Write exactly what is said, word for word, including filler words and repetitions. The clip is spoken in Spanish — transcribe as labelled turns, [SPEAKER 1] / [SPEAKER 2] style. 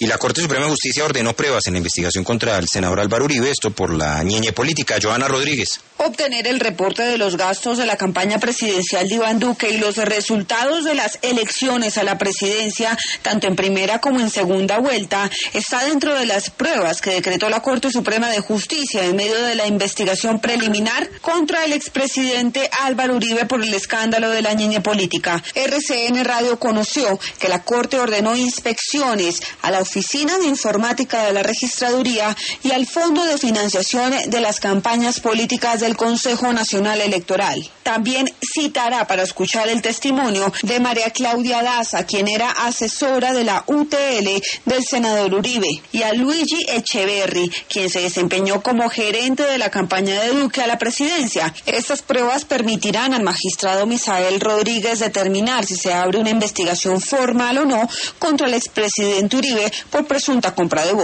[SPEAKER 1] Y la Corte Suprema de Justicia ordenó pruebas en la investigación contra el senador Álvaro Uribe, esto por la ñeñe política. Joana Rodríguez.
[SPEAKER 2] Obtener el reporte de los gastos de la campaña presidencial de Iván Duque y los resultados de las elecciones a la presidencia, tanto en primera como en segunda vuelta, está dentro de las pruebas que decretó la Corte Suprema de Justicia en medio de la investigación preliminar contra el expresidente Álvaro Uribe por el escándalo de la ñeñe política. R C N Radio conoció que la Corte ordenó inspecciones a la Oficina de Informática de la Registraduría y al Fondo de Financiación de las Campañas Políticas del Consejo Nacional Electoral. También citará para escuchar el testimonio de María Claudia Daza, quien era asesora de la U T L del senador Uribe, y a Luigi Echeverri, quien se desempeñó como gerente de la campaña de Duque a la presidencia. Estas pruebas permitirán al magistrado Misael Rodríguez determinar si se abre una investigación formal o no contra el expresidente Uribe por presunta compra de votos.